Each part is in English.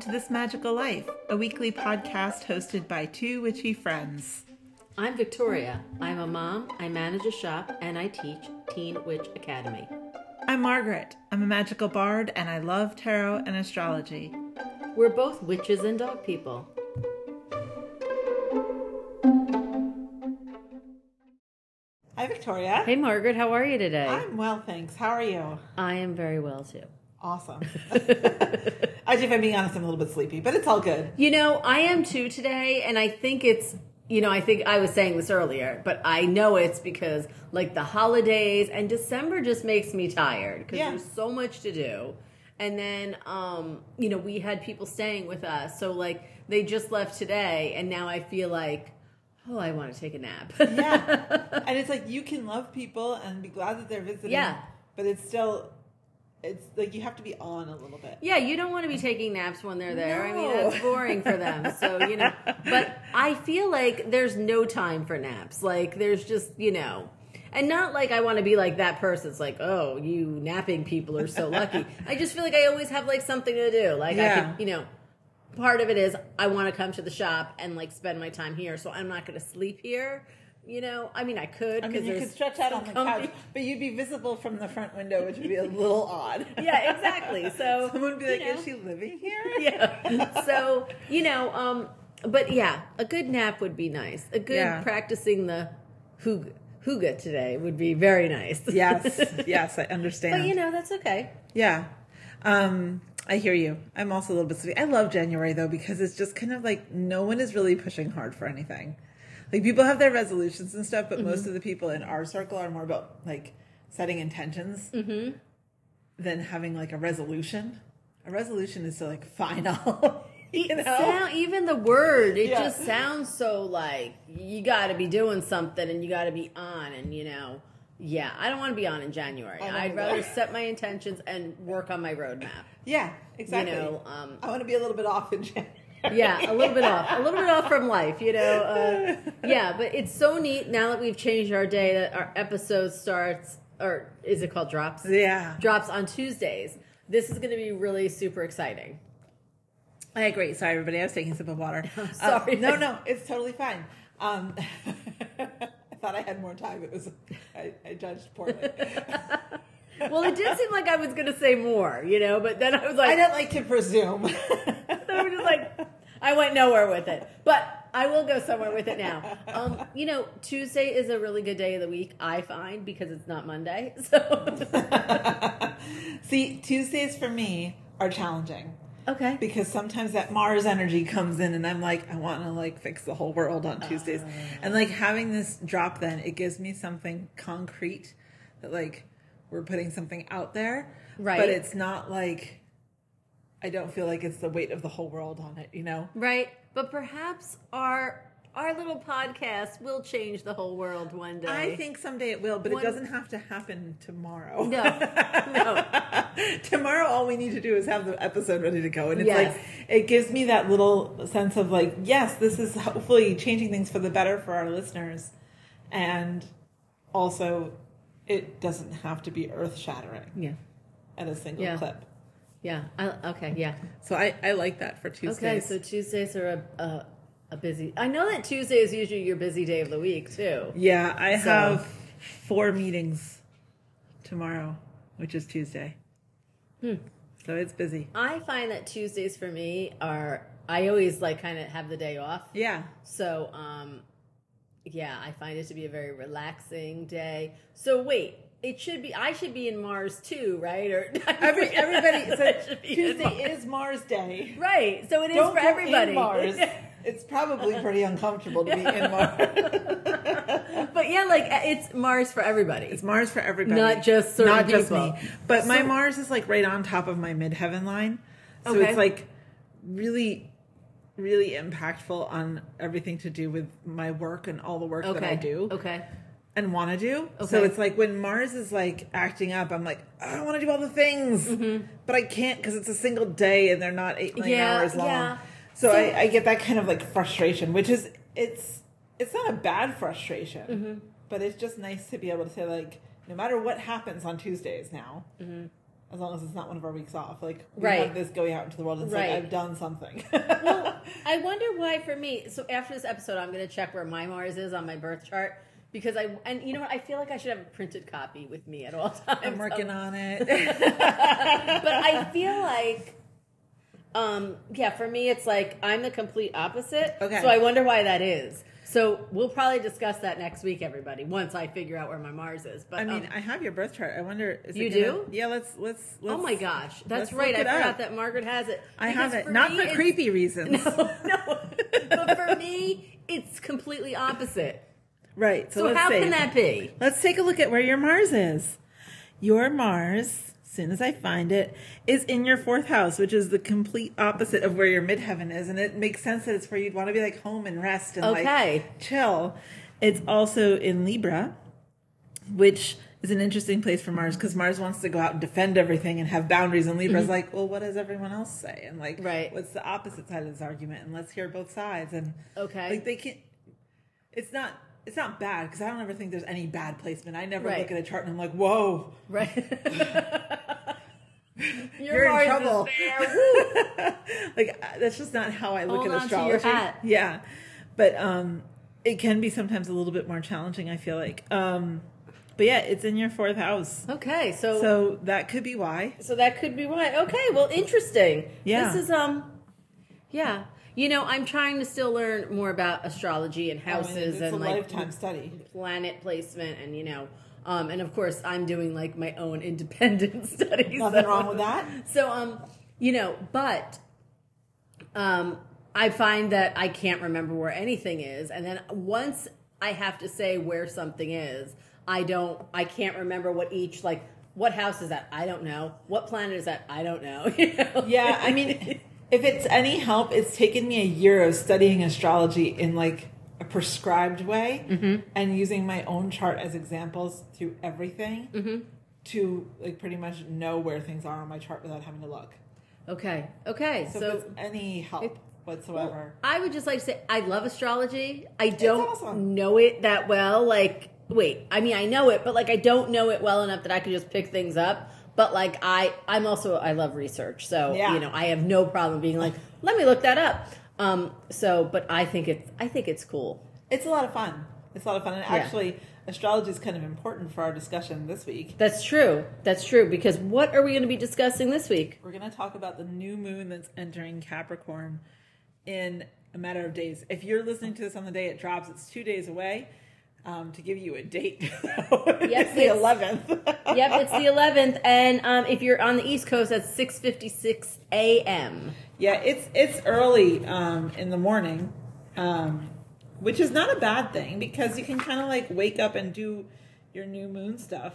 to This Magical Life, a weekly podcast hosted by two witchy friends. I'm Victoria. I'm a mom, I manage a shop, and I teach Teen Witch Academy. I'm Margaret. I'm a magical bard, and I love tarot and astrology. We're both witches and dog people. Hi, Victoria. Hey, Margaret, how are you today? I'm well, thanks. How are you? I am very well, too. Awesome. Actually, if I'm being honest, I'm a little bit sleepy, but it's all good. You know, I am too today, and I think it's, I think I was saying this earlier, but I know it's because, like, the holidays and December just makes me tired because there's so much to do. And then, we had people staying with us, so, like, they just left today, and now I feel like, oh, I want to take a nap. Yeah. And it's like you can love people and be glad that they're visiting. Yeah. But it's still, it's like you have to be on a little bit. Yeah, you don't want to be taking naps when they're there. No. I mean, that's boring for them. So, but I feel like there's no time for naps. Like, there's just, and not like I want to be like that person. It's like, oh, you napping people are so lucky. I just feel like I always have like something to do. Like I could, part of it is I want to come to the shop and like spend my time here. So I'm not going to sleep here. I mean, I could. I mean, you could stretch out on the couch, but you'd be visible from the front window, which would be a little odd. Yeah, exactly. So someone would be like, is she living here? Yeah. So, but yeah, a good nap would be nice. A good practicing the hygge today would be very nice. Yes, I understand. But, that's okay. Yeah. I hear you. I'm also a little bit sleepy. I love January, though, because it's just kind of like no one is really pushing hard for anything. Like, people have their resolutions and stuff, but most of the people in our circle are more about, like, setting intentions than having, like, a resolution. A resolution is to, like, final, Even the word, it just sounds so, like, you got to be doing something and you got to be on and, Yeah, I don't want to be on in January. I'd rather set my intentions and work on my roadmap. Yeah, exactly. I want to be a little bit off in January. Yeah, a little bit off from life, Yeah, but it's so neat now that we've changed our day that our episode starts, or is it called drops? Yeah. Drops on Tuesdays. This is going to be really super exciting. I agree. Sorry, everybody. I was taking a sip of water. Sorry. No, it's totally fine. I thought I had more time. It was, I judged poorly. Well, it did seem like I was going to say more, but then I was like... I don't like to presume. I was just like, I went nowhere with it. But I will go somewhere with it now. Tuesday is a really good day of the week, I find, because it's not Monday. So, See, Tuesdays for me are challenging. Okay. Because sometimes that Mars energy comes in and I'm like, I want to like fix the whole world on Tuesdays. And like having this drop then, it gives me something concrete that like we're putting something out there. Right. But it's not like, I don't feel like it's the weight of the whole world on it, Right. But perhaps our little podcast will change the whole world one day. I think someday it will, but it doesn't have to happen tomorrow. No. Tomorrow, all we need to do is have the episode ready to go. And it's like, it gives me that little sense of like, yes, this is hopefully changing things for the better for our listeners. And also, it doesn't have to be earth shattering. Yeah. At a single clip. Yeah. Okay. Yeah. So I like that for Tuesdays. Okay. So Tuesdays are a busy. I know that Tuesday is usually your busy day of the week too. Yeah, I have 4 meetings tomorrow, which is Tuesday. So it's busy. I find that Tuesdays for me are, I always like kind of have the day off. Yeah. So, I find it to be a very relaxing day. So wait, I should be in Mars too, right? Or everybody, so Tuesday is Mars Day. Right. So it is for everybody. In Mars. It's probably pretty uncomfortable to be in Mars. But yeah, like it's Mars for everybody. It's Mars for everybody. Not just certain Not just people. me. But my Mars is like right on top of my midheaven line. So it's like really, really impactful on everything to do with my work and all the work that I do. Okay. And want to do. Okay. So it's like when Mars is like acting up, I'm like, I want to do all the things. But I can't because it's a single day and they're not 8-9 hours long. Yeah. So I get that kind of like frustration, which is, it's not a bad frustration, but it's just nice to be able to say like, no matter what happens on Tuesdays now, as long as it's not one of our weeks off. Like, we Right. have this going out into the world. And it's Right. like, I've done something. Well, I wonder why for me. So after this episode, I'm going to check where my Mars is on my birth chart because and you know what? I feel like I should have a printed copy with me at all times. I'm working on it. But I feel like, yeah, for me, it's like I'm the complete opposite. Okay. So I wonder why that is. So we'll probably discuss that next week, everybody, once I figure out where my Mars is. But I mean, I have your birth chart. I wonder. Is You it gonna, do? Yeah. Let's. oh my gosh, that's let's right. I look it forgot up. that Margaret has it. I Because have it. for Not me, for it's- creepy reasons. No. But for me, it's completely opposite. Right. So let's how see. can that be? Let's take a look at where your Mars is. Your Mars, as soon as I find it, is in your 4th house, which is the complete opposite of where your midheaven is. And it makes sense that it's where you'd want to be like home and rest and Okay. like chill. It's also in Libra, which is an interesting place for Mars because Mars wants to go out and defend everything and have boundaries. And Libra's like, well, what does everyone else say? And like, Right. what's the opposite side of this argument? And let's hear both sides. And Okay. like they can't. It's not bad because I don't ever think there's any bad placement. I never Right. look at a chart and I'm like, whoa, Right. you're in Mars is trouble. there. Woo. Like that's just not how I look Hold at on to your astrology. hat. Yeah, but it can be sometimes a little bit more challenging. I feel like, but yeah, it's in your 4th house, Okay, so so that could be why. that could be why. Okay, well, interesting. Yeah. This is yeah. You know, I'm trying to still learn more about astrology and houses it's and a like lifetime study. planet placement and and of course I'm doing like my own independent studies. Nothing wrong with that. So but I find that I can't remember where anything is, and then once I have to say where something is, I can't remember what house is that? I don't know. What planet is that? I don't know. Yeah, I mean, if it's any help, it's taken me a year of studying astrology in like a prescribed way and using my own chart as examples through everything to like pretty much know where things are on my chart without having to look. Okay. So if it's any help whatsoever. I would just like to say I love astrology. I don't awesome. know it that well. Like, I mean, I know it, but like I don't know it well enough that I could just pick things up. But like I love research, so Yeah. I have no problem being like, let me look that up. But I think it's cool. It's a lot of fun. And actually, astrology is kind of important for our discussion this week. That's true. Because what are we going to be discussing this week? We're going to talk about the new moon that's entering Capricorn in a matter of days. If you're listening to this on the day it drops, it's 2 days away. To give you a date, it's the 11th. Yep, it's the 11th, and if you're on the East Coast, that's 6:56 a.m. Yeah, it's early in the morning, which is not a bad thing because you can kind of like wake up and do your new moon stuff,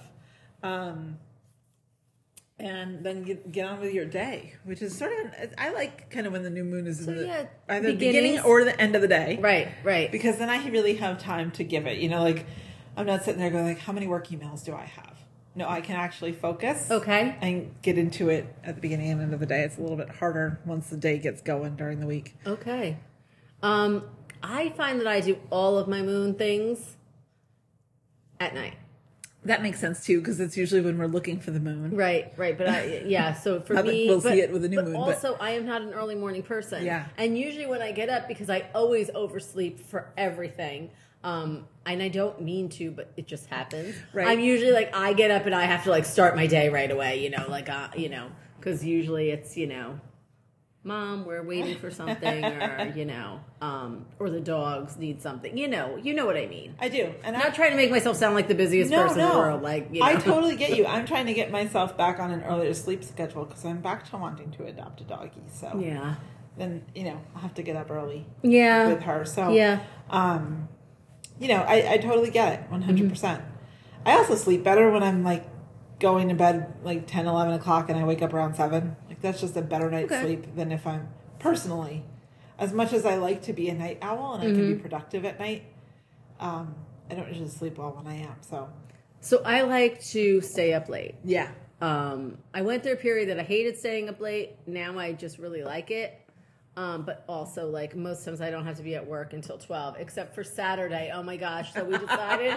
and then get on with your day, which is sort of I like kind of when the new moon is in either the beginning or the end of the day, Right. because then I really have time to give it. Like I'm not sitting there going like, how many work emails do I have? No, I can actually focus. Okay. And get into it at the beginning and end of the day. It's a little bit harder once the day gets going during the week. Okay. I find that I do all of my moon things at night. That makes sense too, because it's usually when we're looking for the moon. Right. But so for Not that me, we'll see it with the new moon, but- also I am not an early morning person. Yeah. And usually when I get up, because I always oversleep for everything, and I don't mean to, but it just happens. Right. I'm usually like, I get up and I have to like start my day right away, because usually it's, Mom, we're waiting for something, or the dogs need something. You know what I mean. I do. And I'm not trying to make myself sound like the busiest person in the world. I totally get you. I'm trying to get myself back on an earlier sleep schedule because I'm back to wanting to adopt a doggie. So Yeah. then, I'll have to get up early Yeah. with her. So, Yeah. I totally get it 100%. I also sleep better when I'm like going to bed like 10, 11 o'clock and I wake up around 7. Like that's just a better night's sleep than if I'm personally, as much as I like to be a night owl and I can be productive at night, I don't usually sleep well when I am. So I like to stay up late. Yeah. I went through a period that I hated staying up late. Now I just really like it. But also, like, most times I don't have to be at work until 12, except for Saturday. Oh my gosh. So we decided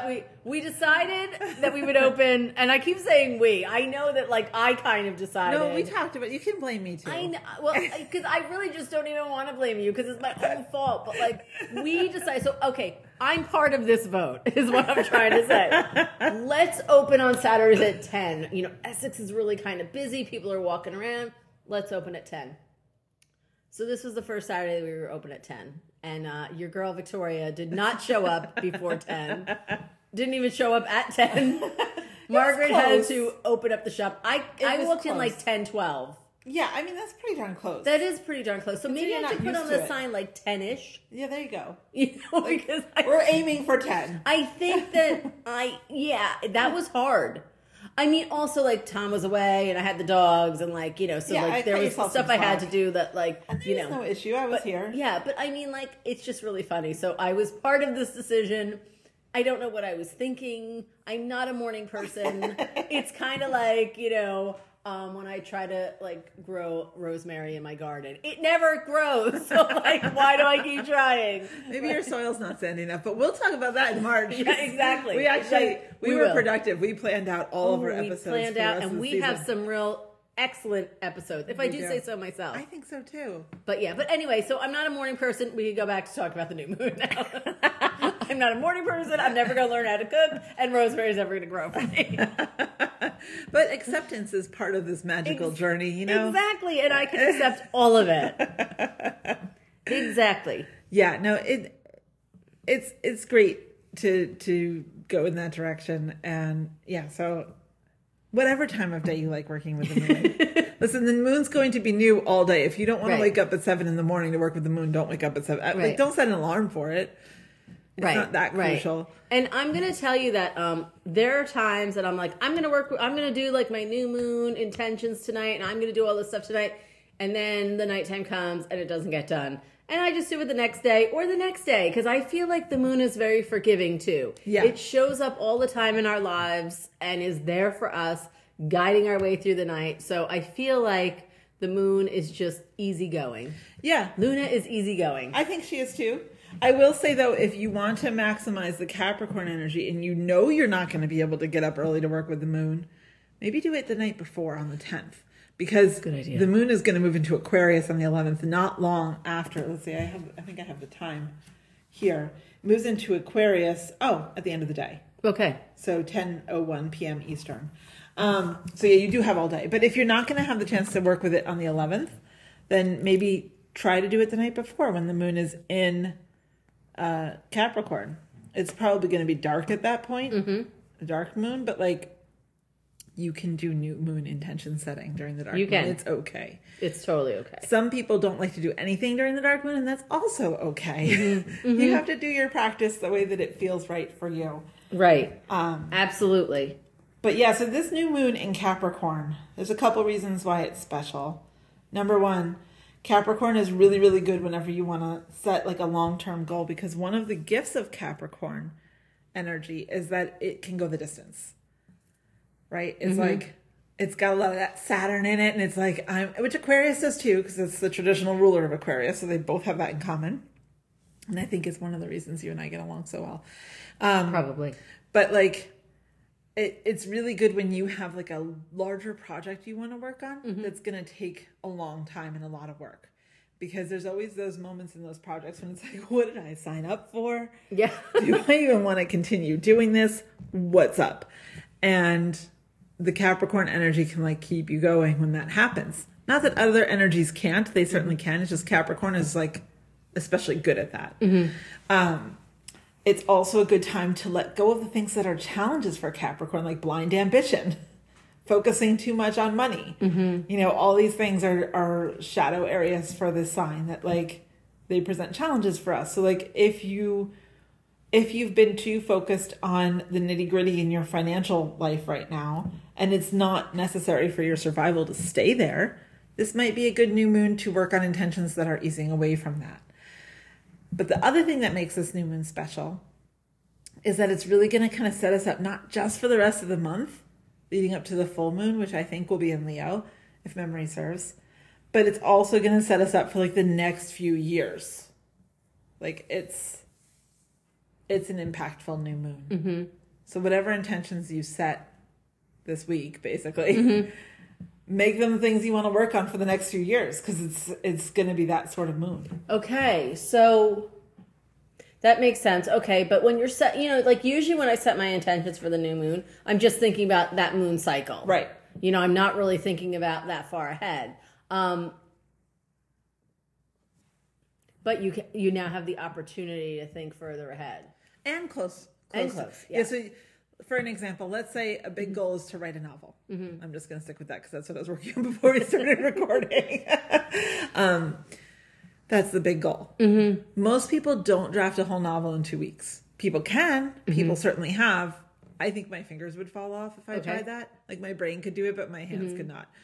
that we would open, and I keep saying we. I know that, like, I kind of decided. No, we talked about it. You can blame me too. I know. Well, because I really just don't even want to blame you because it's my own fault. But, like, we decided. So, okay, I'm part of this vote is what I'm trying to say. Let's open on Saturdays at 10. You know, Essex is really kind of busy. People are walking around. Let's open at 10. So this was the first Saturday that we were open at 10. And your girl, Victoria, did not show up before 10. Didn't even show up at 10. Margaret had to open up the shop. I walked in like 10:12. Yeah, I mean, that's pretty darn close. That is pretty darn close. So maybe I should put on the sign like 10-ish. Yeah, there you go. You know, like, because we're aiming for 10. I think that that was hard. I mean, also, like, Tom was away, and I had the dogs, and, like, you know, so, like, there was stuff I had to do that, like, you know. No issue. I was here. Yeah, but, I mean, like, it's just really funny. So I was part of this decision. I don't know what I was thinking. I'm not a morning person. It's kind of like, you know, when I try to, like, grow rosemary in my garden. It never grows. So, like, why do I keep trying? Maybe your soil's not sandy enough, but we'll talk about that in March. Yeah, exactly. We actually, we were productive. We planned out all of our episodes. We planned out, and we have some real excellent episodes, if I do say so myself. I think so, too. But, yeah. But anyway, so I'm not a morning person. We can go back to talk about the new moon now. I'm not a morning person. I'm never going to learn how to cook, and rosemary's never going to grow for me. But acceptance is part of this magical journey, you know? Exactly, and I can accept all of it. Exactly. Yeah, no, it's great to go in that direction, and yeah, so whatever time of day you like working with the moon. Listen, the moon's going to be new all day. If you don't want to wake up at 7 a.m. to work with the moon, don't wake up at 7. Right. Like, don't set an alarm for it. It's not that crucial. And I'm going to tell you that there are times that I'm like, I'm going to do like my new moon intentions tonight, and I'm going to do all this stuff tonight. And then the nighttime comes and it doesn't get done. And I just do it the next day or the next day because I feel like the moon is very forgiving too. Yeah. It shows up all the time in our lives and is there for us, guiding our way through the night. So I feel like the moon is just easygoing. Yeah. Luna is easygoing. I think she is too. I will say, though, if you want to maximize the Capricorn energy and you know you're not going to be able to get up early to work with the moon, maybe do it the night before on the 10th. Because the moon is going to move into Aquarius on the 11th, not long after. Let's see, I think I have the time here. It moves into Aquarius, at the end of the day. Okay. So 10:01 p.m. Eastern. So yeah, you do have all day. But if you're not going to have the chance to work with it on the 11th, then maybe try to do it the night before when the moon is in Capricorn. It's probably going to be dark at that point, a dark moon, but like you can do new moon intention setting during the dark moon. It's okay. It's totally okay. Some people don't like to do anything during the dark moon, and that's also okay. You have to do your practice the way that it feels right for you. Right. Absolutely. But yeah, so this new moon in Capricorn, there's a couple reasons why it's special. Number one, Capricorn is really, really good whenever you want to set like a long-term goal, because one of the gifts of Capricorn energy is that it can go the distance, right? It's like, it's got a lot of that Saturn in it, and it's like, which Aquarius does too, because it's the traditional ruler of Aquarius, so they both have that in common. And I think it's one of the reasons you and I get along so well. Probably. But like, it's really good when you have like a larger project you want to work on that's going to take a long time and a lot of work, because there's always those moments in those projects when it's like, what did I sign up for? Yeah. Do I even want to continue doing this? What's up? And the Capricorn energy can like keep you going when that happens. Not that other energies can't, they certainly can. It's just Capricorn is like especially good at that. It's also a good time to let go of the things that are challenges for Capricorn, like blind ambition, focusing too much on money. You know, all these things are shadow areas for this sign that like they present challenges for us. So like if you've been too focused on the nitty gritty in your financial life right now, and it's not necessary for your survival to stay there, this might be a good new moon to work on intentions that are easing away from that. But the other thing that makes this new moon special is that it's really going to kind of set us up not just for the rest of the month leading up to the full moon, which I think will be in Leo, if memory serves, but it's also going to set us up for like the next few years. Like it's an impactful new moon. Mm-hmm. So whatever intentions you set this week, basically, make them things you want to work on for the next few years, because it's going to be that sort of moon. Okay, so that makes sense. Okay, but when you're set, like usually when I set my intentions for the new moon, I'm just thinking about that moon cycle. Right. I'm not really thinking about that far ahead. But you now have the opportunity to think further ahead. And close. And close, yeah. So for an example, let's say a big goal is to write a novel. I'm just going to stick with that because that's what I was working on before we started recording. That's the big goal. Most people don't draft a whole novel in 2 weeks. People can. People certainly have. I think my fingers would fall off if I tried that. Like my brain could do it, but my hands could not.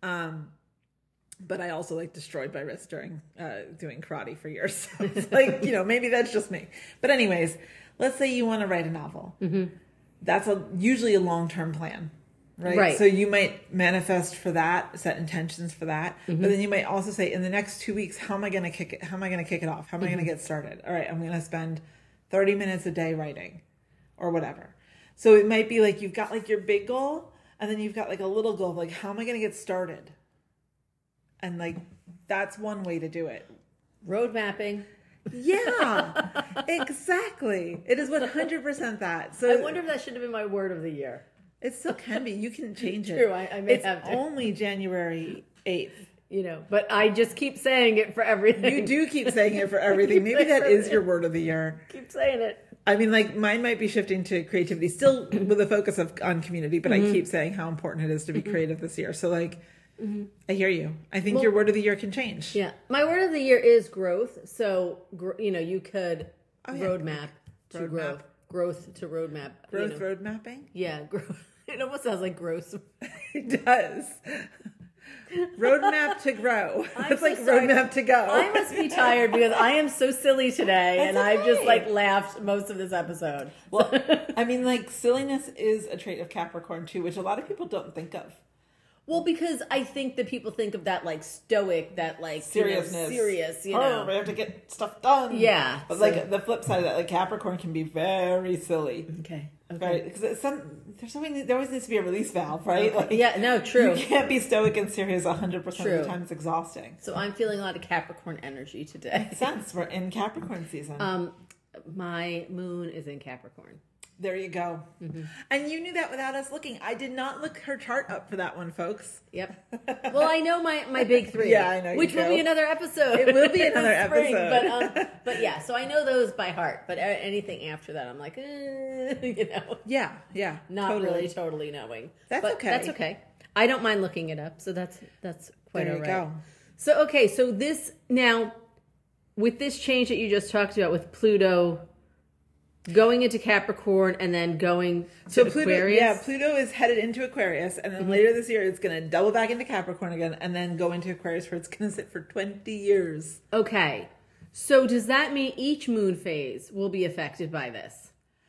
But I also destroyed my wrist during doing karate for years. So it's like, maybe that's just me. But anyways, let's say you want to write a novel. That's usually a long-term plan, right? So you might manifest for that, set intentions for that. But then you might also say, in the next 2 weeks, how am I going to kick it? How am I going to kick it off? How am I going to get started? All right, I'm going to spend 30 minutes a day writing or whatever. So it might be like you've got your big goal, and then you've got a little goal of how am I going to get started? And that's one way to do it. Road mapping. Yeah, exactly. It is 100% that. So I wonder if that should have been my word of the year. It still can be. You can change it. True, I may have to. It's only January 8th. But I just keep saying it for everything. You do keep saying it for everything. Maybe that is your word of the year. Keep saying it. I mean, mine might be shifting to creativity, still with a focus on community, but I keep saying how important it is to be creative this year. So I hear you. I think your word of the year can change. Yeah. My word of the year is growth. So, you could roadmap to growth. Growth to roadmap. Growth road mapping? Yeah. Growth. It almost sounds like gross. It does. Roadmap to grow. I'm It's so sorry. roadmap to go. I must be tired because I am so silly today, That's and I've just okay. laughed most of this episode. Well, I mean, silliness is a trait of Capricorn too, which a lot of people don't think of. Well, because I think that people think of that stoic, that seriousness, serious, we have to get stuff done. Yeah, but the flip side of that, Capricorn can be very silly. Okay. Right? Because there always needs to be a release valve, right? Okay. True. You can't be stoic and serious 100% of the time. It's exhausting. So I'm feeling a lot of Capricorn energy today. Makes sense. We're in Capricorn season. My moon is in Capricorn. There you go. And you knew that without us looking. I did not look her chart up for that one, folks. Yep. Well, I know my big three. Yeah, I know. Which will be another episode. It will be another spring, episode. But yeah, so I know those by heart. But anything after that, I'm Yeah. not really totally knowing. That's okay. That's okay. I don't mind looking it up. So that's quite there all you right. go. So so this now with this change that you just talked about with Pluto going into Capricorn and then going to Aquarius. Yeah, Pluto is headed into Aquarius, and then later this year it's going to double back into Capricorn again, and then go into Aquarius where it's going to sit for 20 years. Okay. So does that mean each moon phase will be affected by this?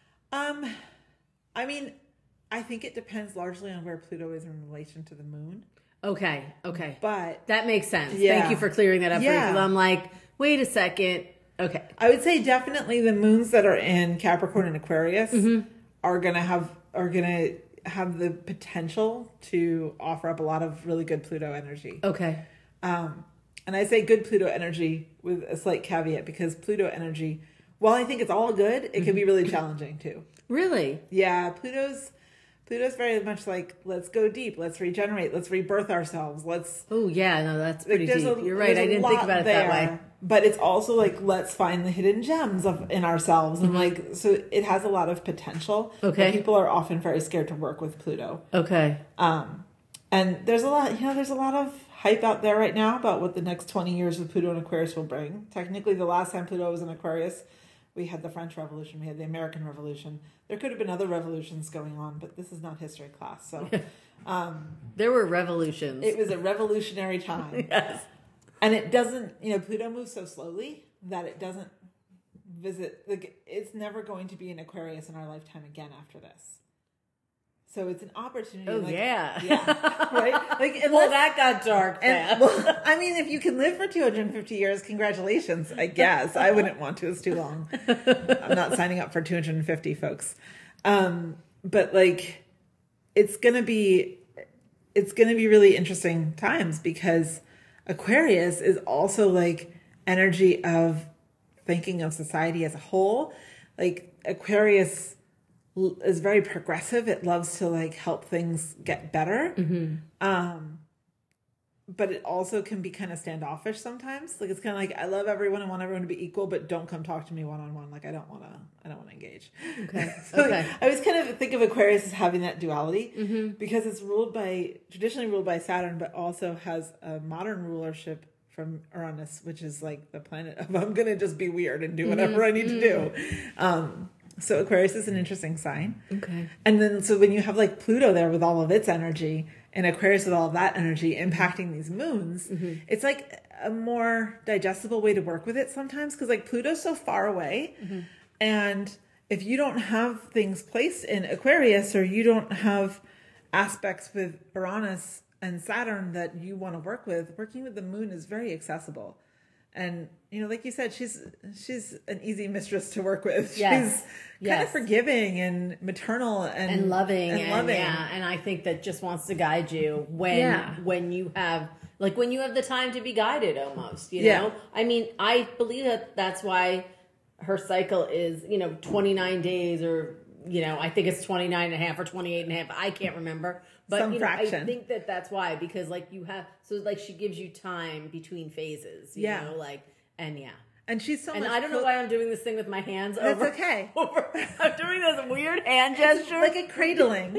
I mean, I think it depends largely on where Pluto is in relation to the moon. Okay. But that makes sense. Yeah. Thank you for clearing that up for me, Yeah. because I'm like, wait a second. Okay. I would say definitely the moons that are in Capricorn and Aquarius are gonna have the potential to offer up a lot of really good Pluto energy. Okay. And I say good Pluto energy with a slight caveat, because Pluto energy, while I think it's all good, it can be really challenging too. Really? Yeah, Pluto's very much let's go deep, let's regenerate, let's rebirth ourselves, let's... Oh, yeah, no, that's pretty there's deep. You're right, I didn't think about it that way. But it's also let's find the hidden gems in ourselves, and so it has a lot of potential. Okay. But people are often very scared to work with Pluto. Okay. And there's a lot of hype out there right now about what the next 20 years of Pluto and Aquarius will bring. Technically, the last time Pluto was in Aquarius, we had the French Revolution, we had the American Revolution. There could have been other revolutions going on, but this is not history class. So there were revolutions. it was a revolutionary time. Yes. And it doesn't, Pluto moves so slowly that it doesn't visit, it's never going to be in Aquarius in our lifetime again after this. So it's an opportunity. Oh, like, yeah. Right? Like, Well, that got dark fast. well, I mean, if you can live for 250 years, congratulations, I guess. I wouldn't want to. It's too long. I'm not signing up for 250, folks. But like, it's going to be really interesting times because Aquarius is also like energy of thinking of society as a whole. Like Aquarius is very progressive. It loves to like help things get better. But it also can be kind of standoffish sometimes. Like it's kind of like, I love everyone and want everyone to be equal, but don't come talk to me one-on-one. Like I don't want to engage. Okay. So Okay. I always kind of think of Aquarius as having that duality because it's traditionally ruled by Saturn, but also has a modern rulership from Uranus, which is like the planet of I'm going to just be weird and do whatever I need to do. So Aquarius is an interesting sign. Okay. And then so when you have like Pluto there with all of its energy and Aquarius with all of that energy impacting these moons, it's like a more digestible way to work with it sometimes because like Pluto's so far away. And if you don't have things placed in Aquarius or you don't have aspects with Uranus and Saturn that you want to work with, working with the moon is very accessible. And, you know, like you said, she's an easy mistress to work with. Yes. She's kind of forgiving and maternal and loving. loving. Yeah, and I think that just wants to guide you when you have the time to be guided almost, you know? I mean, I believe that that's why her cycle is, 29 days or, I think it's 29 and a half or 28 and a half. I can't remember. But Some fraction. I think that's why, because she gives you time between phases, you know, And she's so and much I don't know why I'm doing this thing with my hands. That's okay. I'm doing this weird hand gesture, like a cradling.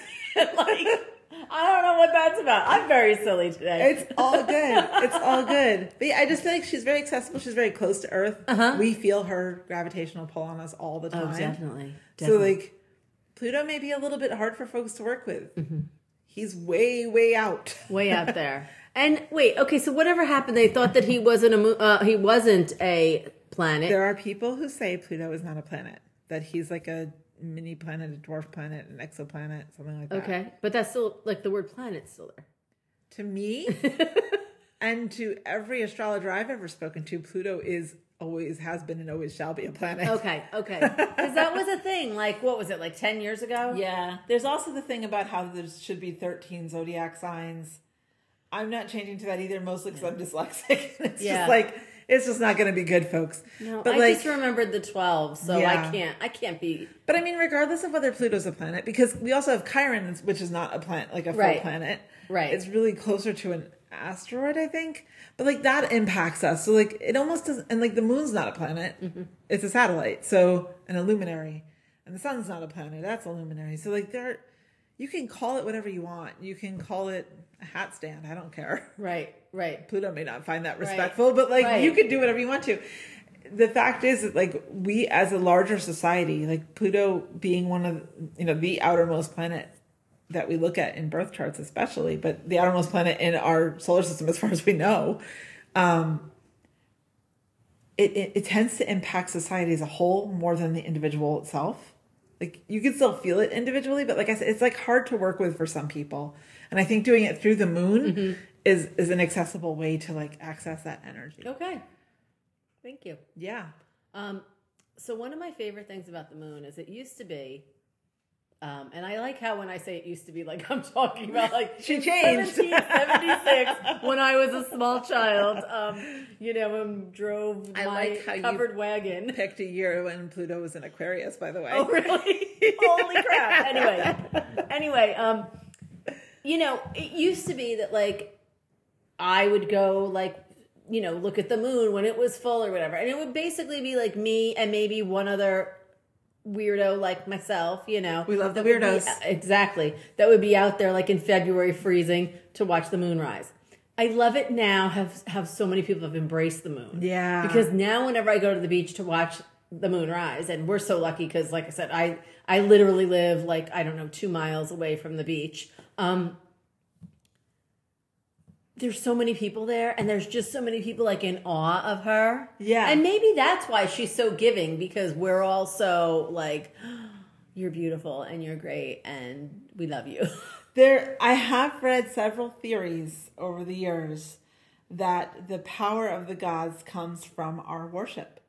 I don't know what that's about. I'm very silly today. It's all good. It's all good. But yeah, I just feel like she's very accessible. She's very close to Earth. We feel her gravitational pull on us all the time. Oh, definitely. So like, Pluto may be a little bit hard for folks to work with. He's way, way out. Way out there. And wait, okay, so whatever happened, they thought that he wasn't a planet. There are people who say Pluto is not a planet. That he's like a mini planet, a dwarf planet, an exoplanet, something like that. Okay, but that's still, like, the word planet's still there. To me, and to every astrologer I've ever spoken to, Pluto always has been and always shall be a planet. Okay. Because that was a thing, like, what was it, like 10 years ago? Yeah. There's also the thing about how there should be 13 zodiac signs. I'm not changing to that either, mostly because I'm dyslexic. It's just like, it's just not going to be good, folks. No, but I just remembered the 12, so I can't be. But I mean, regardless of whether Pluto's a planet, because we also have Chiron, which is not a planet, like a full planet. Right. It's really closer to an asteroid, I think. But like that impacts us. So like it almost doesn't, and like the moon's not a planet. It's a satellite. So, and a luminary. And the sun's not a planet. That's a luminary. So like you can call it whatever you want. You can call it a hat stand. I don't care. Right. Pluto may not find that respectful, but like you could do whatever you want to. The fact is that like we as a larger society, like Pluto being one of, the outermost planet that we look at in birth charts especially, but the outermost planet in our solar system as far as we know, it tends to impact society as a whole more than the individual itself. Like you can still feel it individually, but like I said, it's like hard to work with for some people. And I think doing it through the moon is an accessible way to like access that energy. Okay. Thank you. Yeah. So one of my favorite things about the moon is it used to be, and I like how when I say it used to be, like I'm talking about like she changed 1776 when I was a small child, and drove my covered wagon. Picked a year when Pluto was in Aquarius, by the way. Oh, really? Holy crap. Anyway, it used to be that like I would go like, look at the moon when it was full or whatever. And it would basically be like me and maybe one other weirdo like myself, We love the weirdos. Exactly. That would be out there like in February freezing to watch the moon rise. I love it now have so many people have embraced the moon. Yeah. Because now whenever I go to the beach to watch the moon rise, and we're so lucky because like I said, I literally live like, 2 miles away from the beach. There's so many people there, and there's just so many people like in awe of her. Yeah. And maybe that's why she's so giving, because we're all so like, you're beautiful and you're great and we love you. I have read several theories over the years that the power of the gods comes from our worship.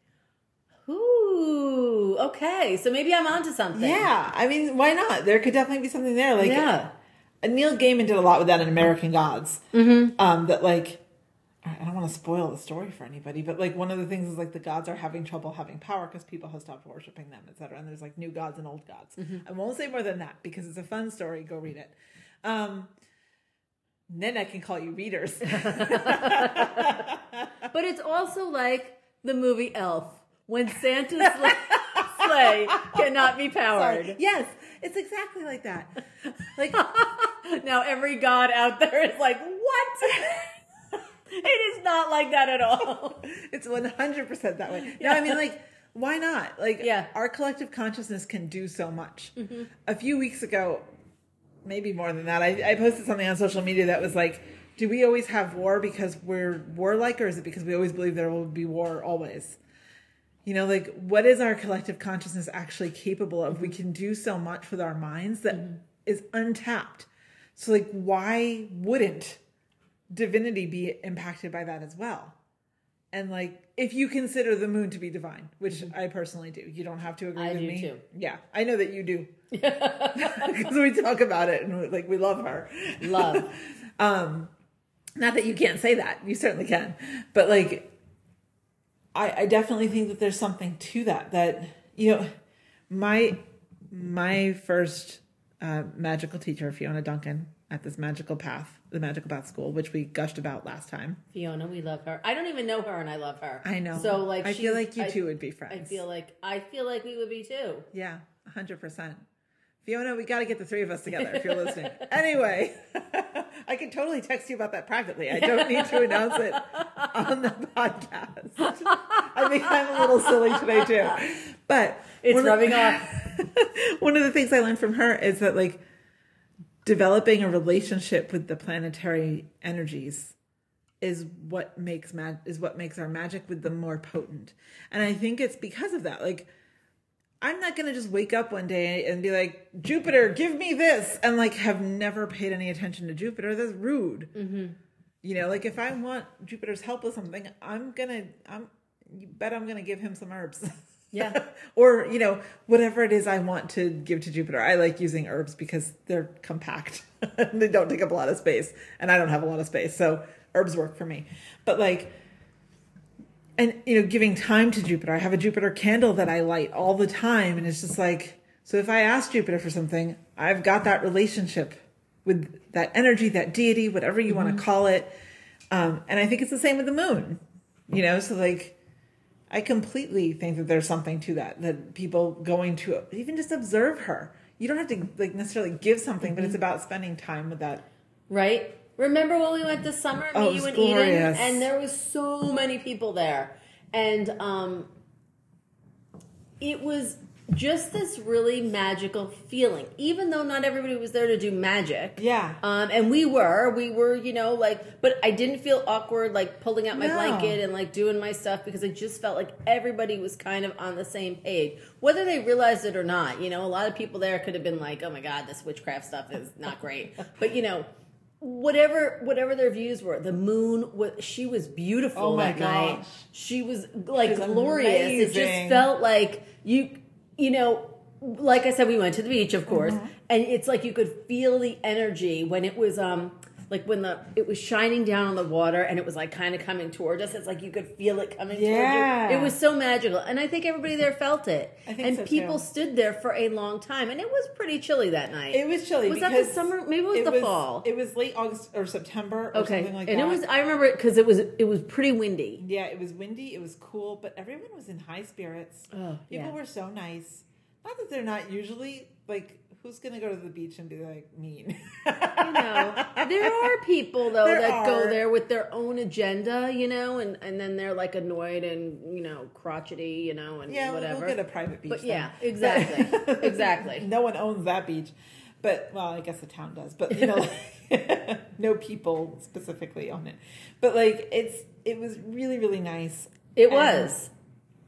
Ooh, okay. So maybe I'm onto something. Yeah, I mean, why not? There could definitely be something there. Like, yeah. Neil Gaiman did a lot with that in American Gods. Mm-hmm. That, like, I don't want to spoil the story for anybody, but, like, one of the things is, like, the gods are having trouble having power because people have stopped worshiping them, etc. And there's, like, new gods and old gods. Mm-hmm. I won't say more than that because it's a fun story. Go read it. Then I can call you readers. But it's also like the movie Elf. When Santa's sleigh cannot be powered. Sorry. Yes, it's exactly like that. Like now every god out there is like, what? It is not like that at all. It's 100% that way. No, I mean, like, why not? Like, our collective consciousness can do so much. Mm-hmm. A few weeks ago, maybe more than that, I posted something on social media that was like, do we always have war because we're warlike, or is it because we always believe there will be war always? You know, like, what is our collective consciousness actually capable of? We can do so much with our minds that is untapped. So, like, why wouldn't divinity be impacted by that as well? And, like, if you consider the moon to be divine, which I personally do, you don't have to agree with me. I do too. Yeah, I know that you do. Because we talk about it and, like, we love her. Love. Not that you can't say that. You certainly can. But, like, I definitely think that there's something to that, you know, my first magical teacher, Fiona Duncan, at this the Magical Path School, which we gushed about last time. Fiona, we love her. I don't even know her, and I love her. I know. So, like, I feel like you two would be friends. I feel like we would be too. Yeah, 100%. Fiona, we got to get the three of us together if you're listening. Anyway, I can totally text you about that privately. I don't need to announce it on the podcast. I think I'm a little silly today too. But it's rubbing off. One of the things I learned from her is that, like, developing a relationship with the planetary energies is what makes our magic with them more potent. And I think it's because of that. Like, I'm not going to just wake up one day and be like, Jupiter, give me this. And, like, have never paid any attention to Jupiter. That's rude. Mm-hmm. You know, like, if I want Jupiter's help with something, you bet I'm going to give him some herbs. Yeah. Or, you know, whatever it is I want to give to Jupiter. I like using herbs because they're compact. They don't take up a lot of space. And I don't have a lot of space. So herbs work for me. But, like, and, you know, giving time to Jupiter. I have a Jupiter candle that I light all the time. And it's just like, so if I ask Jupiter for something, I've got that relationship with that energy, that deity, whatever you want to call it. And I think it's the same with the moon, you know? So, like, I completely think that there's something to that people going to even just observe her. You don't have to, like, necessarily give something, but it's about spending time with that. Right. Remember when we went this summer, me, you, and Eden, and there was so many people there, and it was just this really magical feeling, even though not everybody was there to do magic. Yeah. And we were, you know, like, but I didn't feel awkward, like, pulling out my blanket and, like, doing my stuff, because I just felt like everybody was kind of on the same page, whether they realized it or not. You know, a lot of people there could have been like, oh my God, this witchcraft stuff is not great. But, you know, whatever their views were, the moon she was beautiful that night. She was, like, glorious. Amazing. It just felt like you know, like I said, we went to the beach, of course, and it's like you could feel the energy when it was like when it was shining down on the water and it was, like, kind of coming toward us. It's like you could feel it coming toward you. It was so magical, and I think everybody there felt it. I think and so people too. stood there for a long time, and it was pretty chilly that night. It was chilly. Was that the summer? Maybe it was the fall. It was late August or September or something like that. And it was. I remember it because it was pretty windy. Yeah, it was windy. It was cool, but everyone was in high spirits. Oh, People were so nice. Not that they're not usually, like, who's going to go to the beach and be, like, mean? You know, there are people, though, go there with their own agenda, you know, and then they're, like, annoyed and, you know, crotchety, you know, and whatever. We'll get a private beach. But yeah, exactly. Exactly. No one owns that beach. But, well, I guess the town does. But, you know, like, no people specifically own it. But, like, it was really, really nice. It was.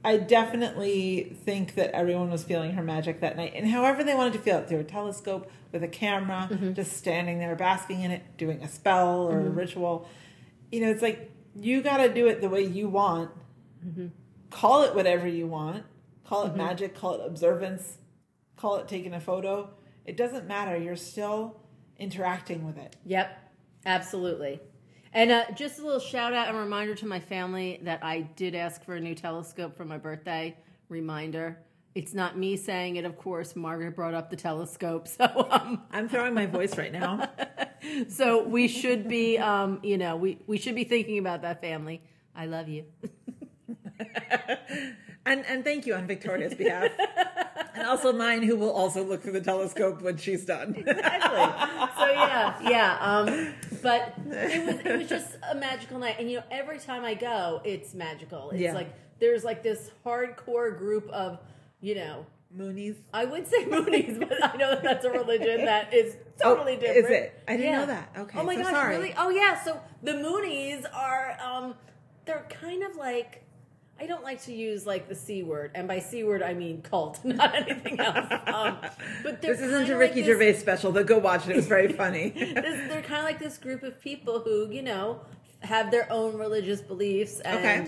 I definitely think that everyone was feeling her magic that night. And however they wanted to feel it, through a telescope, with a camera, just standing there basking in it, doing a spell or a ritual. You know, it's like, you got to do it the way you want. Call it whatever you want. Call it magic, call it observance, call it taking a photo. It doesn't matter. You're still interacting with it. Yep, absolutely. And just a little shout out and reminder to my family that I did ask for a new telescope for my birthday. Reminder. It's not me saying it, of course. Margaret brought up the telescope. So I'm throwing my voice right now. So we should be, we should be thinking about that, family. I love you. And thank you on Victoria's behalf. And also mine, who will also look through the telescope when she's done. Exactly. So yeah. But it was just a magical night, and every time I go, it's magical. It's like there's like this hardcore group of Moonies. I would say Moonies, but I know that that's a religion that is totally different. Is it? I didn't know that. Okay. Oh my gosh, sorry. really? Oh yeah. So the Moonies are they're kind of like, I don't like to use like the C word, and by C word I mean cult, not anything else. But this isn't a Ricky Gervais special, but go watch it. It was very funny. They're kind of like this group of people who have their own religious beliefs, and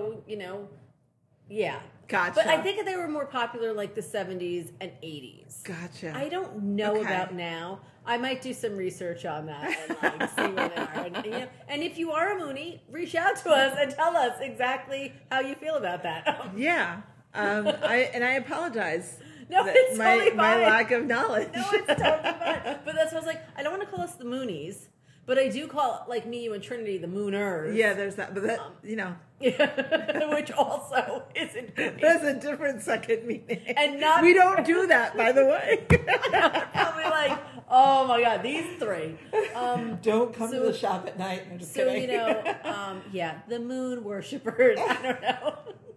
yeah. Gotcha. But I think that they were more popular in like the 70s and 80s. Gotcha. I don't know about now. I might do some research on that and like see where they are. And if you are a Moonie, reach out to us and tell us exactly how you feel about that. Yeah. I apologize. No, it's totally fine. My lack of knowledge. No, it's totally fine. But that's what I was like, I don't want to call us the Moonies, but I do call, like, me, you, and Trinity the Mooners. Yeah, there's that. But that, which also isn't good. That's a different second meaning. And not we don't do that, by the way. Probably like, oh my God, these three. Don't come to the shop at night. I'm just kidding. The moon worshippers. I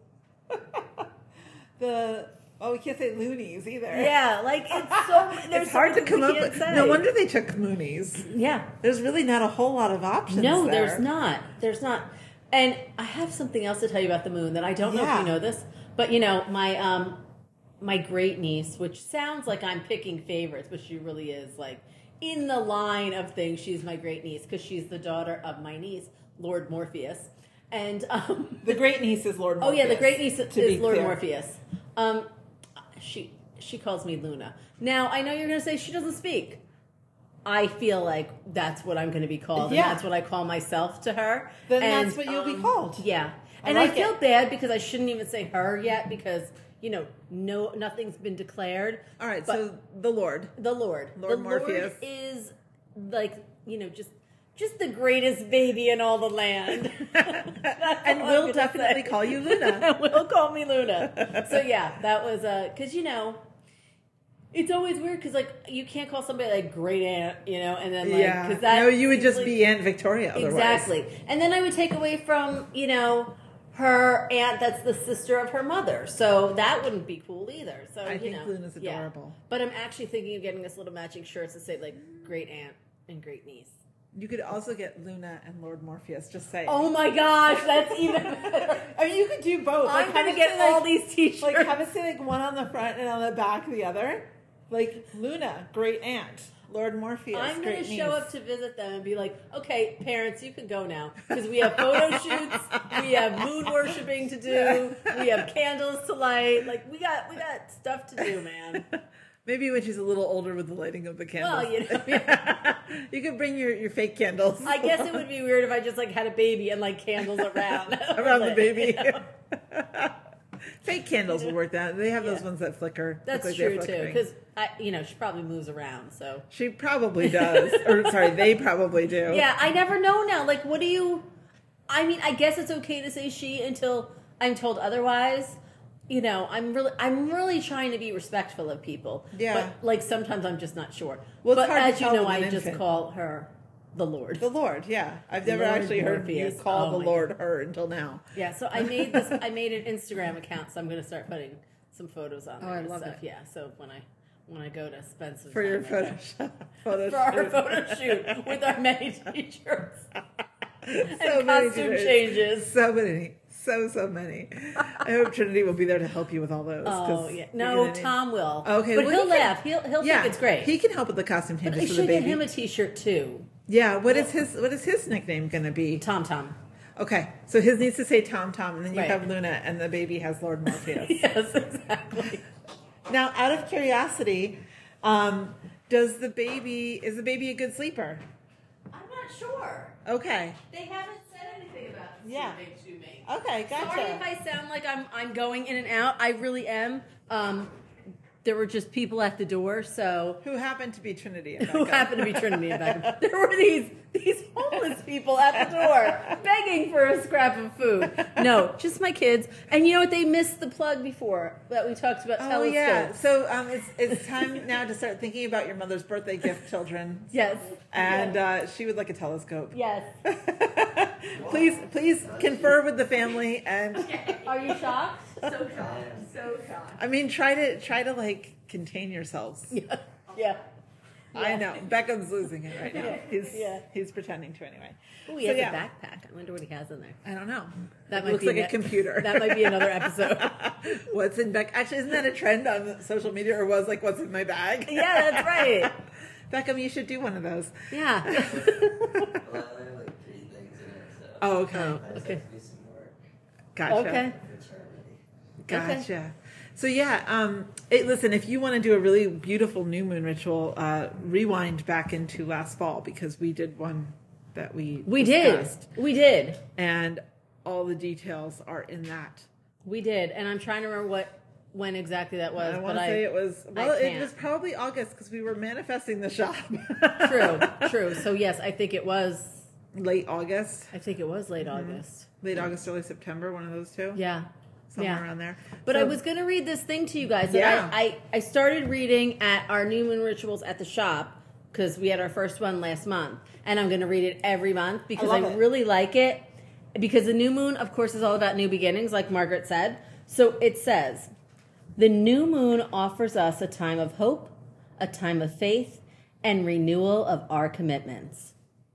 don't know. We can't say loonies either. Yeah, like it's so. It's hard to come up with. No wonder they took Moonies. Yeah, there's really not a whole lot of options. No, there's not. There's not. And I have something else to tell you about the moon that I don't know if you know this, but my great niece, which sounds like I'm picking favorites, but she really is like in the line of things. She's my great niece because she's the daughter of my niece, Lord Morpheus, and the great niece is Lord Morpheus. Oh yeah, the great niece is Lord Morpheus. She calls me Luna. Now, I know you're going to say she doesn't speak. I feel like that's what I'm going to be called, and that's what I call myself to her. Then that's what you'll be called. Yeah. And I feel bad because I shouldn't even say her yet because, nothing's been declared. All right, so the Lord. Lord Morpheus. Lord is like, just the greatest baby in all the land. And we'll definitely call you Luna. Will call me Luna. So yeah, that was because it's always weird because like you can't call somebody like great aunt, and then like because that you would just be Aunt Victoria otherwise. Exactly, and then I would take away from her aunt that's the sister of her mother, so that wouldn't be cool either. So I think Luna's adorable. Yeah. But I'm actually thinking of getting us little matching shirts that say like great aunt and great niece. You could also get Luna and Lord Morpheus. Just say. Oh my gosh, that's even better. I mean, you could do both. I'm gonna get all these T-shirts. Like have it say like one on the front and on the back the other. Like Luna, great aunt. Lord Morpheus, I'm great gonna niece. show up to visit them and be like, okay, parents, you can go now because we have photo shoots, we have moon worshiping to do, we have candles to light. Like we got stuff to do, man. Maybe when she's a little older with the lighting of the candles. Well, you could bring your fake candles. I guess it would be weird if I just like had a baby and like candles around the baby. Fake candles will work that. They have those ones that flicker. That's like true too, because she probably moves around. So she probably does. Or sorry, they probably do. Yeah, I never know now. Like, what do you? I mean, I guess it's okay to say she until I'm told otherwise. I'm really trying to be respectful of people. Yeah. But like sometimes I'm just not sure. Well, but as you know, I just call her the Lord. The Lord, yeah. I've never actually heard you call the Lord her until now. Yeah. So I made an Instagram account, so I'm going to start putting some photos on there. I love it. Yeah. So when I go to spend some for time your photo our photo shoot with our many teachers and costume changes. So so many. I hope Trinity will be there to help you with all those. Oh yeah, no, Tom will. Okay, but well, he'll laugh. He'll think it's great. He can help with the costume changes They for the should get baby. him a T-shirt too. Yeah, what is his nickname going to be? Tom Tom. Okay, so his needs to say Tom Tom, and then you Right. have Luna, and the baby has Lord Morpheus. Yes, exactly. Now, out of curiosity, is the baby a good sleeper? I'm not sure. Okay. They haven't said anything about Yeah. sleeping to me. Okay, gotcha. Sorry if I sound like I'm going in and out. I really am. There were just people at the door, so Who happened to be Trinity and who Becca. happened to be Trinity and Beckham. There were these homeless people at the door begging for a scrap of food. No, just my kids. And you know what? They missed the plug before that we talked about Oh telescopes. yeah, so it's time now to start thinking about your mother's birthday gift, children. Yes. And she would like a telescope. Yes. Please confer with the family, and Are you shocked? So shocked. So shocked. I mean try to like contain yourselves. Yeah. Yeah. I know Beckham's losing it right now. Yeah. He's pretending to anyway. Oh, he has a backpack. I wonder what he has in there. I don't know. That It might looks be like a ne- computer. That might be another episode. What's in Beck? Actually, isn't that a trend on social media, or was like what's in my bag? Yeah, that's right. Beckham, you should do one of those. Yeah. Well, I have like 3 things in it, so Oh, okay. Oh, I just okay. have to do some work. Gotcha. Okay. It's already. Gotcha. So yeah, listen, if you want to do a really beautiful new moon ritual, rewind back into last fall because we did one that we discussed, We did. and all the details are in that. We did. And I'm trying to remember when exactly that was. I want but to say it was it can't. was probably August because we were manifesting the shop. True. So yes, I think it was Late August, late August. late August, early September, one of those two. Yeah. Somewhere around there. But So- I was going to read this thing to you guys. That Yeah. I started reading at our new moon rituals at the shop because we had our first one last month. And I'm going to read it every month because I love it. really like it. Because the new moon, of course, is all about new beginnings, like Margaret said. So it says, the new moon offers us a time of hope, a time of faith, and renewal of our commitments.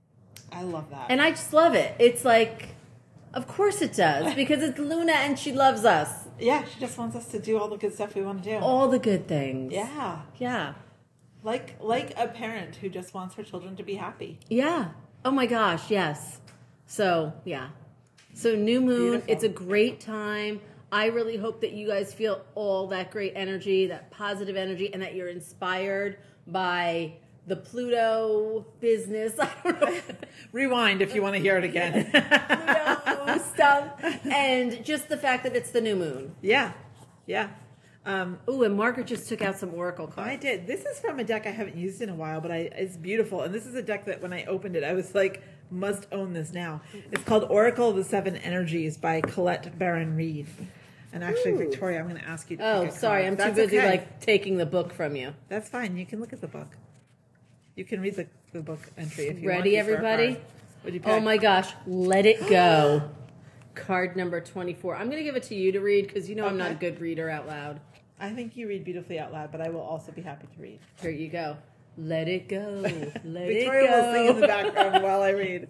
I love that. And I just love it. It's like, of course it does, because it's Luna and she loves us. Yeah, she just wants us to do all the good stuff we want to do. All the good things. Yeah. Yeah. Like a parent who just wants her children to be happy. Yeah. Oh my gosh, yes. So, yeah. So, new moon, Beautiful. it's a great time. I really hope that you guys feel all that great energy, that positive energy, and that you're inspired by the Pluto business. I don't know. Rewind if you want to hear it again. Pluto stuff. And just the fact that it's the new moon. Yeah. Yeah. Ooh, and Margaret just took out some Oracle cards. I did. This is from a deck I haven't used in a while, but it's beautiful. And this is a deck that when I opened it, I was like, must own this now. It's called Oracle of the Seven Energies by Colette Baron Reed. And actually, Ooh. Victoria, I'm going to ask you to Oh, pick a sorry. card. I'm too That's busy, okay. like, taking the book from you. That's fine. You can look at the book. You can read the book entry if you want. Ready, to for a everybody? card. What'd you pick? Oh my gosh, let it go. Card number 24. I'm going to give it to you to read because you know I'm not a Okay. good reader out loud. I think you read beautifully out loud, but I will also be happy to read. Here you go. Let it go. Let Victoria it go. will sing in the background while I read.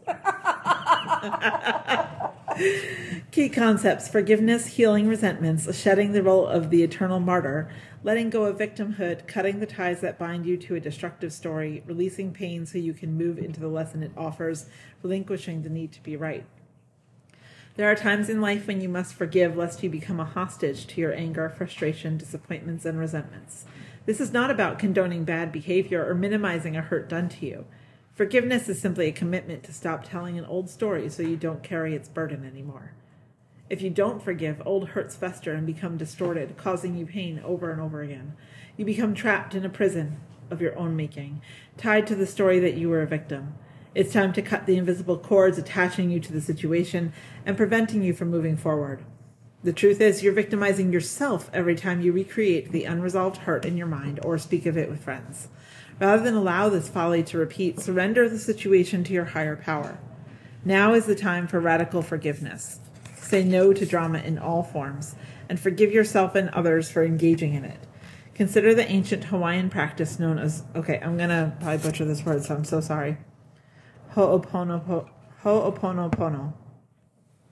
Key concepts: forgiveness, healing resentments, shedding the role of the eternal martyr, letting go of victimhood, cutting the ties that bind you to a destructive story, releasing pain so you can move into the lesson it offers, relinquishing the need to be right. There are times in life when you must forgive lest you become a hostage to your anger, frustration, disappointments, and resentments. This is not about condoning bad behavior or minimizing a hurt done to you. Forgiveness is simply a commitment to stop telling an old story so you don't carry its burden anymore. If you don't forgive, old hurts fester and become distorted, causing you pain over and over again. You become trapped in a prison of your own making, tied to the story that you were a victim. It's time to cut the invisible cords attaching you to the situation and preventing you from moving forward. The truth is, you're victimizing yourself every time you recreate the unresolved hurt in your mind or speak of it with friends. Rather than allow this folly to repeat, surrender the situation to your higher power. Now is the time for radical forgiveness. Say no to drama in all forms, and forgive yourself and others for engaging in it. Consider the ancient Hawaiian practice known as, okay, I'm going to probably butcher this word, so I'm so sorry. Ho'oponopono.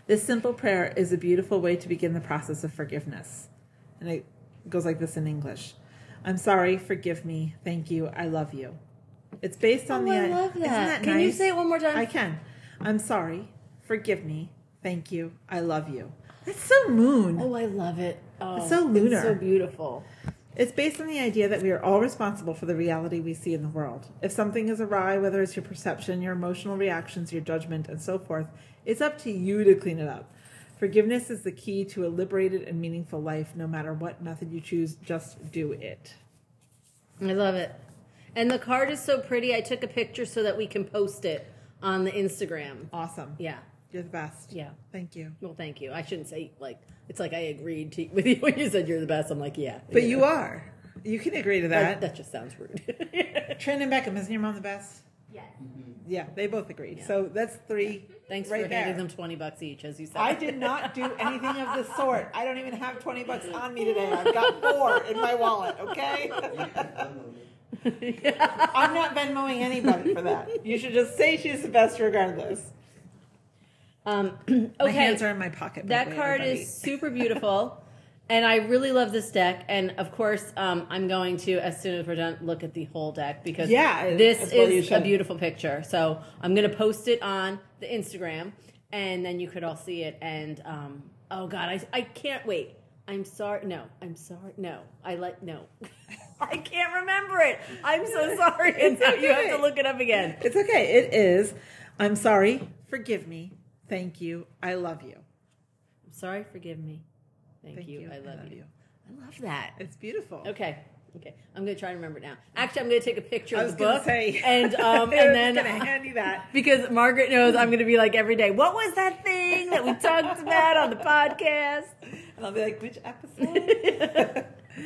This simple prayer is a beautiful way to begin the process of forgiveness. And it goes like this in English. I'm sorry, forgive me, thank you, I love you. It's based on I love that. Isn't that Can nice? you say it one more time? I can. I'm sorry, forgive me, thank you, I love you. That's so moon. Oh, I love it. Oh, It's so lunar. It's so beautiful. It's based on the idea that we are all responsible for the reality we see in the world. If something is awry, whether it's your perception, your emotional reactions, your judgment, and so forth, it's up to you to clean it up. Forgiveness is the key to a liberated and meaningful life. No matter what method you choose, just do it. I love it. And the card is so pretty. I took a picture so that we can post it on the Instagram. Awesome. Yeah. You're the best. Yeah. Thank you. Well, thank you. I shouldn't say, like, it's like I agreed with you when you said you're the best. I'm like, yeah. But you are. You can agree to that. That just sounds rude. Trin and Beckham, isn't your mom the best? Yes. Yeah, they both agreed. Yeah. So that's 3. Thanks right for there. handing them $20 each, as you said. I did not do anything of the sort. I don't even have $20 on me today. I've got 4 in my wallet, okay? I'm not Venmoing anybody for that. You should just say she's the best regardless. Okay. My hands are in my pocket. by That the way, card everybody. is super beautiful. And I really love this deck. And of course, I'm going to, as soon as we're done, look at the whole deck because Yeah, this as well you is a should. beautiful picture. So I'm going to post it on the Instagram and then you could all see it. And oh God, I can't wait. I'm sorry. No, I'm sorry. No, no. I can't remember it. I'm so sorry. It's And now you have okay. to look it up again. It's okay. It is. I'm sorry. Forgive me. Thank you. I love you. I'm sorry. Forgive me. Thank you. I love you. I love that. It's beautiful. Okay. I'm going to try to remember it now. Actually, I'm going to take a picture I of was the gonna book. say. And I was then gonna hand you that. because Margaret knows I'm going to be like every day, what was that thing that we talked about on the podcast? And I'll be like, which episode?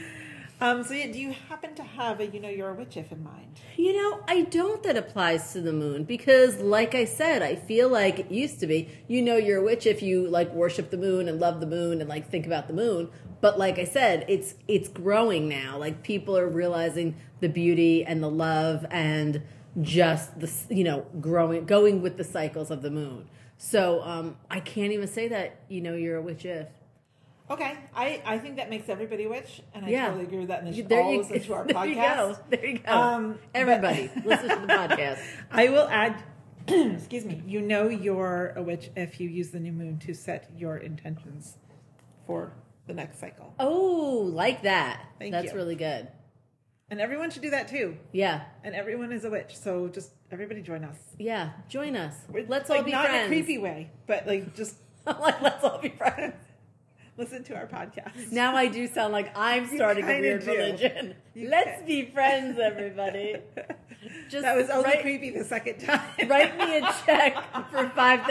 So yeah, do you happen to have a you're a witch if in mind? I don't that applies to the moon because like I said, I feel like it used to be, you're a witch if you like worship the moon and love the moon and like think about the moon. But like I said, it's growing now. Like people are realizing the beauty and the love and just the, going with the cycles of the moon. So I can't even say that, you're a witch if. Okay, I think that makes everybody a witch, and I Yeah. totally agree with that. And they should There all you- listen to our there podcast. There you go. Everybody, listen to the podcast. I will add, excuse me, you're a witch if you use the new moon to set your intentions for the next cycle. Oh, like that. That's you. really good. And everyone should do that too. Yeah. And everyone is a witch, so just everybody join us. Yeah. Join us. We're, Let's like, all be not friends. in a creepy way, but like just Like, let's all be friends. listen to our podcast. Now I do sound like I'm starting a kinda weird do. religion. You Let's can. be friends, everybody. Just That was only write, creepy the second time. write me a check for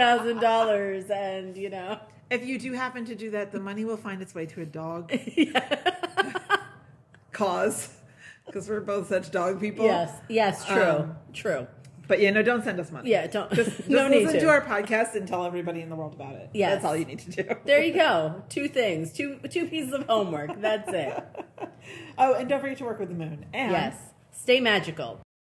$5,000 and, If you do happen to do that, the money will find its way to a dog cause, because we're both such dog people. Yes, true. True. But don't send us money. Yeah, don't. Just no need listen to. to our podcast and tell everybody in the world about it. Yes. That's all you need to do. There you go. 2 things. Two pieces of homework. That's it. Oh, and don't forget to work with the moon. And Yes. Stay magical.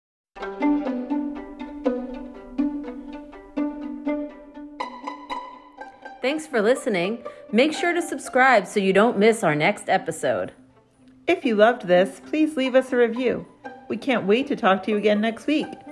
Thanks for listening. Make sure to subscribe so you don't miss our next episode. if you loved this, please leave us a review. We can't wait to talk to you again next week.